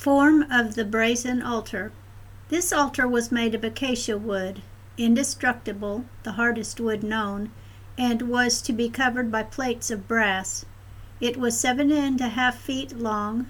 Form of the brazen altar. This altar was made of acacia wood, indestructible, the hardest wood known, and was to be covered by plates of brass. It was 7.5 feet long,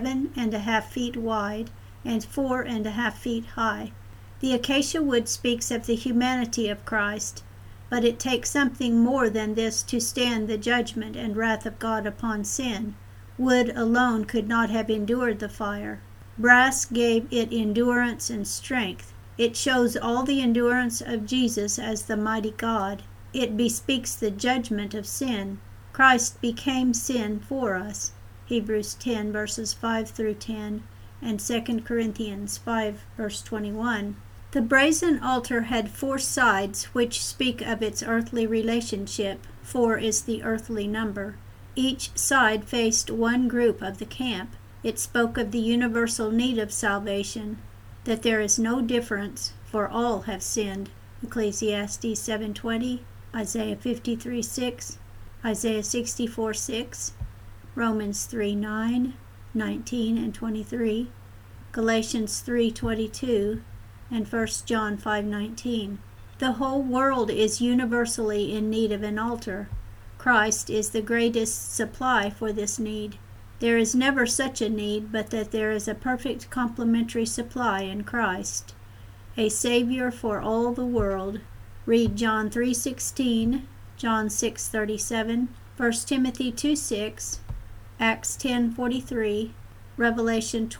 7.5 feet wide, and 4.5 feet high. The acacia wood speaks of the humanity of Christ, but it takes something more than this to stand the judgment and wrath of God upon sin. Wood alone could not have endured the fire. Brass gave it endurance and strength. It shows all the endurance of Jesus as the mighty God. It bespeaks the judgment of sin. Christ became sin for us. Hebrews 10 verses 5 through 10 and 2 Corinthians 5 verse 21. The brazen altar had 4 sides which speak of its earthly relationship. 4 is the earthly number. Each side faced one group of the camp. It spoke of the universal need of salvation, that there is no difference, for all have sinned. Ecclesiastes 7:20, Isaiah 53:6, Isaiah 64:6, Romans 3:9, 19 and 23, Galatians 3:22, and 1 John 5:19. The whole world is universally in need of an altar. Christ is the greatest supply for this need. There is never such a need but that there is a perfect complementary supply in Christ, a Savior for all the world. Read John 3:16, John 6:37, 1 Timothy 2:6, Acts 10:43, Revelation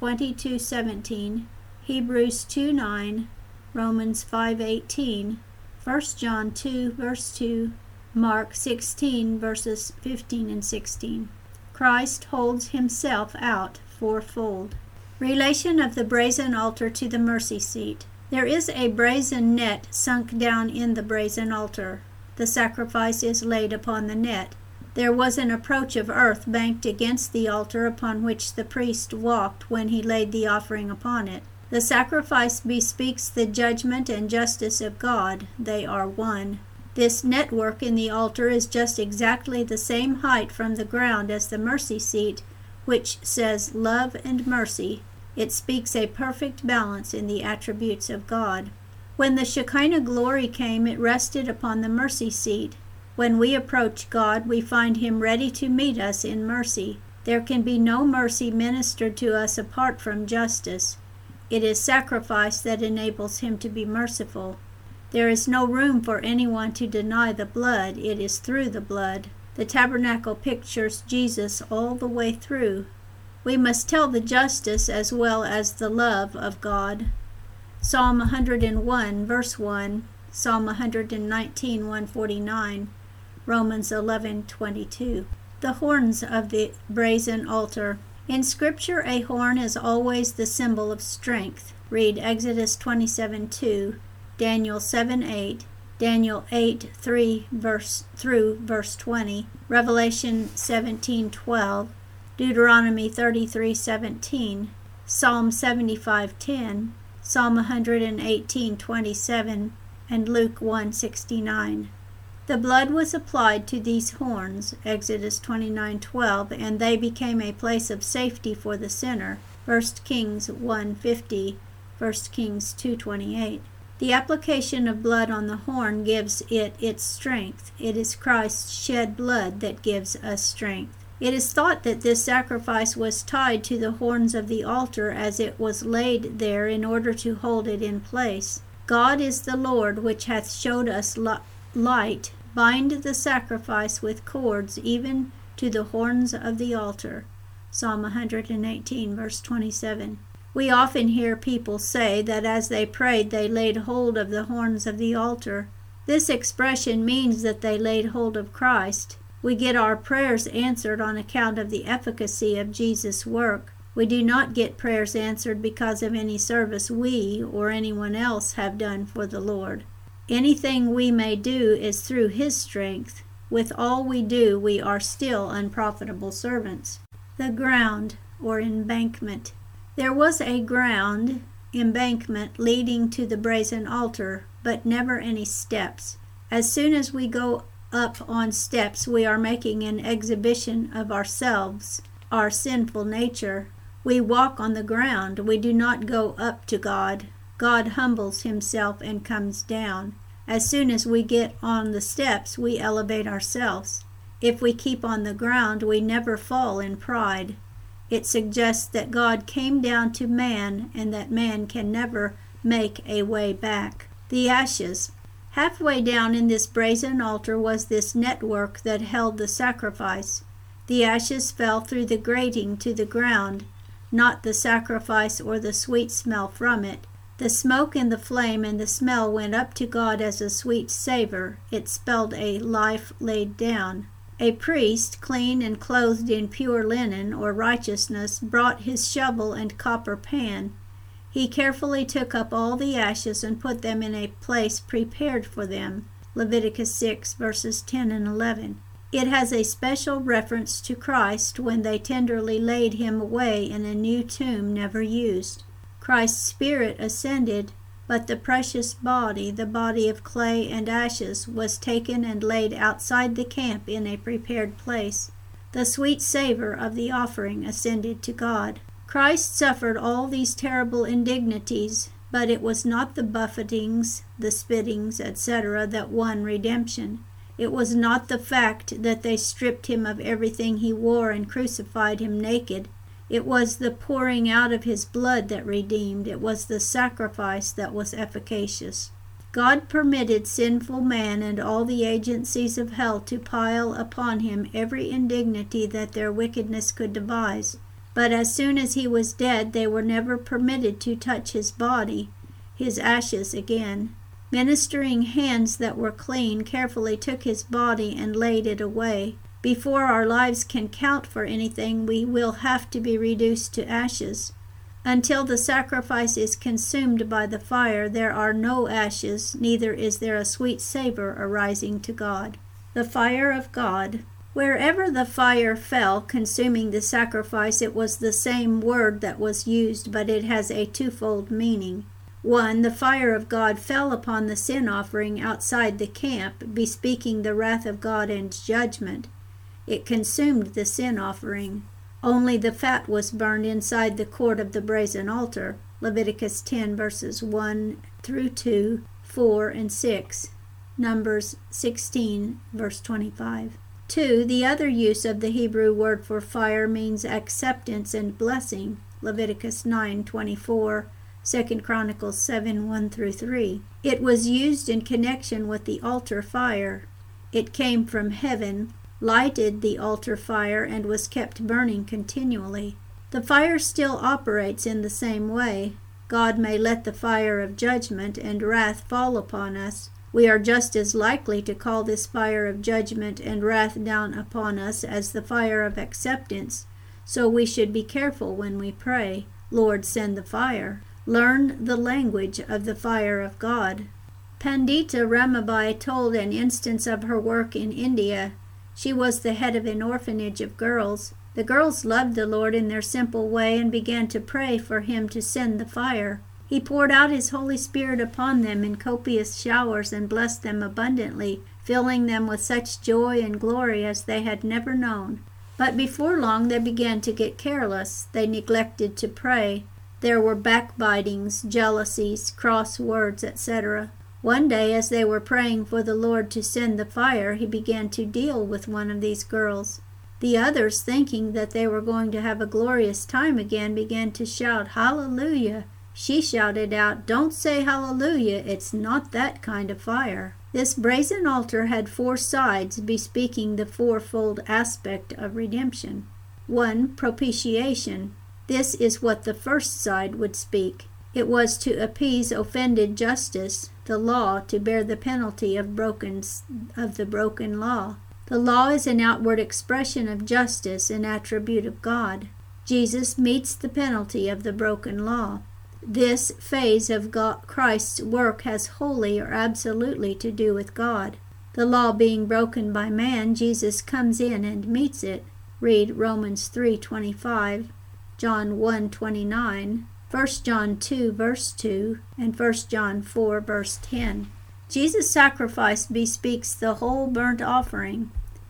22:17, Hebrews 2:9, Romans 5:18, 1 John 2 verse 2, Mark 16 verses 15 and 16. Christ holds himself out fourfold. Relation of the brazen altar to the mercy seat. There is a brazen net sunk down in the brazen altar. The sacrifice is laid upon the net. There was an approach of earth banked against the altar upon which the priest walked when he laid the offering upon it. The sacrifice bespeaks the judgment and justice of God. They are one. This network in the altar is just exactly the same height from the ground as the mercy seat, which says love and mercy. It speaks a perfect balance in the attributes of God. When the Shekinah glory came, it rested upon the mercy seat. When we approach God, we find him ready to meet us in mercy. There can be no mercy ministered to us apart from justice. It is sacrifice that enables him to be merciful. There is no room for anyone to deny the blood. It is through the blood. The tabernacle pictures Jesus all the way through. We must tell the justice as well as the love of God. Psalm 101 verse 1, Psalm 119 149, Romans 11:22. The horns of the brazen altar. In Scripture, a horn is always the symbol of strength. Read Exodus 27:2, Daniel 7:8, Daniel 8:3 through verse 20, Revelation 17:12, Deuteronomy 33:17, Psalm 75:10, Psalm 118:27, and Luke 1:69. The blood was applied to these horns, Exodus 29:12, and they became a place of safety for the sinner, 1 Kings 1:50, 1 Kings 2:28. The application of blood on the horn gives it its strength. It is Christ's shed blood that gives us strength. It is thought that this sacrifice was tied to the horns of the altar as it was laid there in order to hold it in place. God is the Lord which hath showed us light. Bind the sacrifice with cords even to the horns of the altar. Psalm 118 verse 27. We often hear people say that as they prayed they laid hold of the horns of the altar. This expression means that they laid hold of Christ. We get our prayers answered on account of the efficacy of Jesus' work. We do not get prayers answered because of any service we or anyone else have done for the Lord. Anything we may do is through his strength. With all we do, we are still unprofitable servants. The ground, or embankment. There was a ground embankment leading to the brazen altar, but never any steps. As soon as we go up on steps, we are making an exhibition of ourselves, our sinful nature. We walk on the ground. We do not go up to God. God humbles himself and comes down. As soon as we get on the steps, we elevate ourselves. If we keep on the ground, we never fall in pride. It suggests that God came down to man and that man can never make a way back. The ashes. Halfway down in this brazen altar was this network that held the sacrifice. The ashes fell through the grating to the ground, not the sacrifice or the sweet smell from it. The smoke and the flame and the smell went up to God as a sweet savor. It spelled a life laid down. A priest, clean and clothed in pure linen or righteousness, brought his shovel and copper pan. He carefully took up all the ashes and put them in a place prepared for them. Leviticus 6, verses 10 and 11. It has a special reference to Christ when they tenderly laid him away in a new tomb never used. Christ's spirit ascended, but the precious body, the body of clay and ashes, was taken and laid outside the camp in a prepared place. The sweet savor of the offering ascended to God. Christ suffered all these terrible indignities, but it was not the buffetings, the spittings, etc., that won redemption. It was not the fact that they stripped him of everything he wore and crucified him naked. It was the pouring out of his blood that redeemed. It was the sacrifice that was efficacious. God permitted sinful man and all the agencies of hell to pile upon him every indignity that their wickedness could devise. But as soon as he was dead, they were never permitted to touch his body, his ashes again. Ministering hands that were clean carefully took his body and laid it away. Before our lives can count for anything, we will have to be reduced to ashes. Until the sacrifice is consumed by the fire, there are no ashes, neither is there a sweet savor arising to God. The fire of God. Wherever the fire fell, consuming the sacrifice, it was the same word that was used, but it has a twofold meaning. 1. The fire of God fell upon the sin offering outside the camp, bespeaking the wrath of God and judgment. It consumed the sin offering. Only the fat was burned inside the court of the brazen altar. Leviticus 10, verses 1 through 2, 4, and 6. Numbers 16, verse 25. 2. The other use of the Hebrew word for fire means acceptance and blessing. Leviticus 9:24, 2 Chronicles 7, 1 through 3. It was used in connection with the altar fire. It came from heaven, lighted the altar fire, and was kept burning continually. The fire still operates in the same way. God may let the fire of judgment and wrath fall upon us. We are just as likely to call this fire of judgment and wrath down upon us as the fire of acceptance, so we should be careful when we pray, Lord, send the fire. Learn the language of the fire of God. Pandita Ramabai told an instance of her work in India. She was the head of an orphanage of girls. The girls loved the Lord in their simple way and began to pray for him to send the fire. He poured out his Holy Spirit upon them in copious showers and blessed them abundantly, filling them with such joy and glory as they had never known. But before long they began to get careless. They neglected to pray. There were backbitings, jealousies, cross words, etc. One day, as they were praying for the Lord to send the fire, he began to deal with one of these girls. The others, thinking that they were going to have a glorious time again, began to shout, "Hallelujah!" She shouted out, "Don't say hallelujah, it's not that kind of fire." This brazen altar had 4 sides, bespeaking the fourfold aspect of redemption. 1. Propitiation. This is what the first side would speak. It was to appease offended justice, the law to bear the penalty of the broken law. The law is an outward expression of justice, an attribute of God. Jesus meets the penalty of the broken law. This phase of Christ's work has wholly or absolutely to do with God. The law being broken by man, Jesus comes in and meets it. Read Romans 3:25, John 1:29, 1 John 2, verse 2, and 1 John 4, verse 10. Jesus' sacrifice bespeaks the whole burnt offering.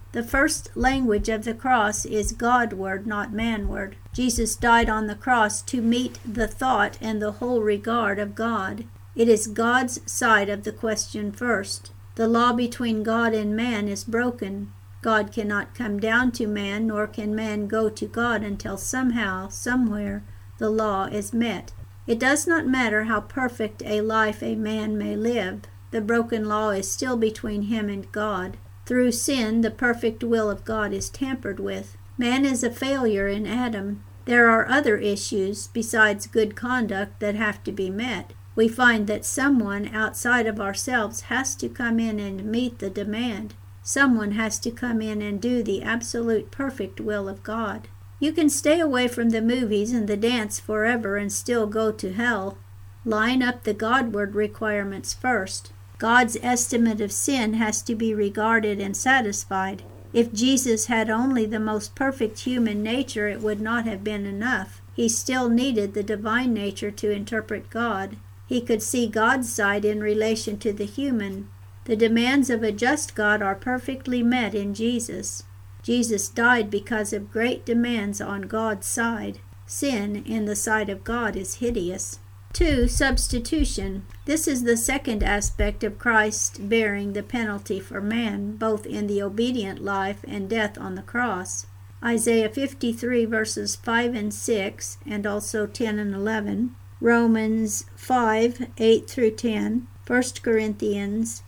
The first language of the cross is God-ward, not man-ward. Jesus died on the cross to meet the thought and the whole regard of God. It is God's side of the question first. The law between God and man is broken. God cannot come down to man, nor can man go to God until somehow, somewhere, the law is met. It does not matter how perfect a life a man may live. The broken law is still between him and God. Through sin, the perfect will of God is tampered with. Man is a failure in Adam. There are other issues besides good conduct that have to be met. We find that someone outside of ourselves has to come in and meet the demand. Someone has to come in and do the absolute perfect will of God. You can stay away from the movies and the dance forever and still go to hell. Line up the Godward requirements first. God's estimate of sin has to be regarded and satisfied. If Jesus had only the most perfect human nature, it would not have been enough. He still needed the divine nature to interpret God. He could see God's side in relation to the human. The demands of a just God are perfectly met in Jesus. Jesus died because of great demands on God's side. Sin in the sight of God is hideous. 2. Substitution. This is the second aspect of Christ bearing the penalty for man, both in the obedient life and death on the cross. Isaiah 53 verses 5 and 6, and also 10 and 11. Romans 5, 8 through 10. 1 Corinthians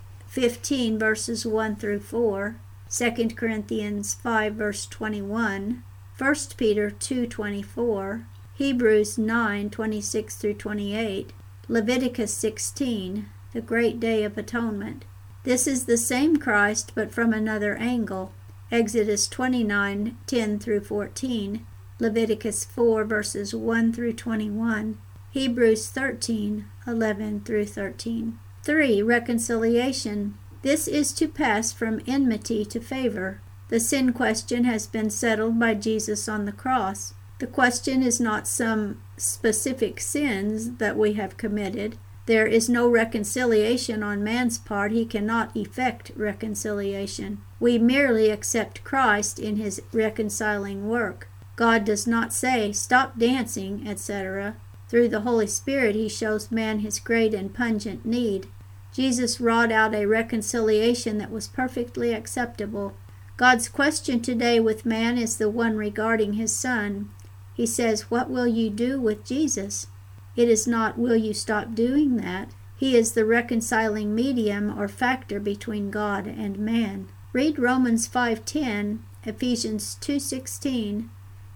15 verses 1 through 4. 2 Corinthians 5 verse 21. 1 Peter 2:24. Hebrews 9:26 through 28, Leviticus 16, the Great Day of Atonement. This is the same Christ, but from another angle. Exodus 29:10 through 14, Leviticus 4 verses 1 through 21, Hebrews 13:11 through 13. 3. Reconciliation. This is to pass from enmity to favor. The sin question has been settled by Jesus on the cross. The question is not some specific sins that we have committed. There is no reconciliation on man's part. He cannot effect reconciliation. We merely accept Christ in his reconciling work. God does not say, "Stop dancing," etc. Through the Holy Spirit, he shows man his great and pungent need. Jesus wrought out a reconciliation that was perfectly acceptable. God's question today with man is the one regarding his Son. He says, "What will you do with Jesus?" It is not, "Will you stop doing that?" He is the reconciling medium or factor between God and man. Read Romans 5:10, Ephesians 2:16,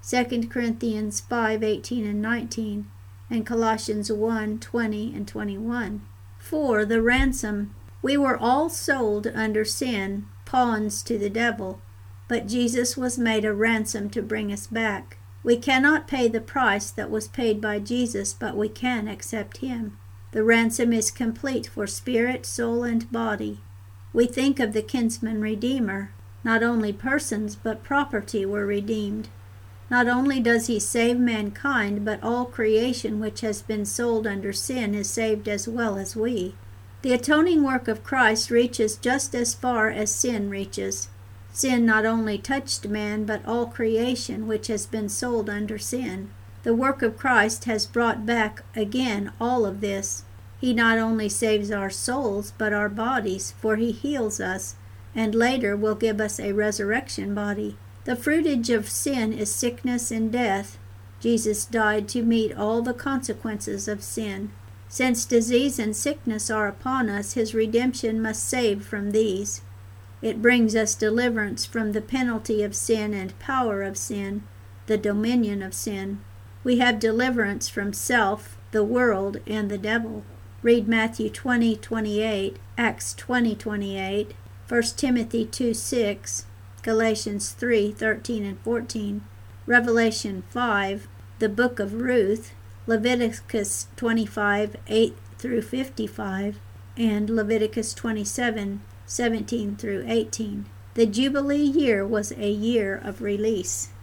2 Corinthians 5:18 and 19, and Colossians 1:20 and 21. 4. The ransom. We were all sold under sin, pawns to the devil, but Jesus was made a ransom to bring us back. We cannot pay the price that was paid by Jesus, but we can accept him. The ransom is complete for spirit, soul, and body. We think of the kinsman redeemer. Not only persons, but property were redeemed. Not only does he save mankind, but all creation which has been sold under sin is saved as well as we. The atoning work of Christ reaches just as far as sin reaches. Sin not only touched man, but all creation which has been sold under sin. The work of Christ has brought back again all of this. He not only saves our souls, but our bodies, for he heals us, and later will give us a resurrection body. The fruitage of sin is sickness and death. Jesus died to meet all the consequences of sin. Since disease and sickness are upon us, his redemption must save from these. It brings us deliverance from the penalty of sin and power of sin, the dominion of sin. We have deliverance from self, the world, and the devil. Read Matthew 20:28, Acts 20:28, 1 Timothy 2:6, Galatians 3:13 and 14, Revelation 5, the book of Ruth, Leviticus 25:8 through 55, and Leviticus 27:17 through 18. The Jubilee year was a year of release.